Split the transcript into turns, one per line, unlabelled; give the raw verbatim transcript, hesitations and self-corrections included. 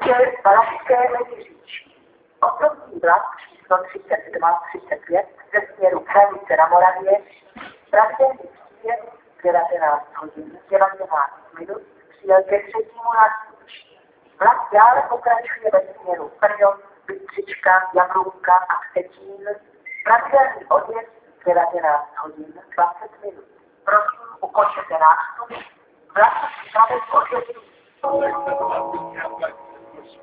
Pražské Valašské Meziříčí. Osobní vlak číslo třicet dva třicet pět ze směru Hranice na Moravě, pravidelný příjem devatenáct hodin devatenáct minut přijel ke třetímu nástupišti. Vlak dále pokračuje ve směru Brno, Bystřička, Jablunka a Vsetín, pravidelný odjezd devatenáct hodin dvacet minut. Prosím, ukončete nástup. Vlak připraven k odjezdu.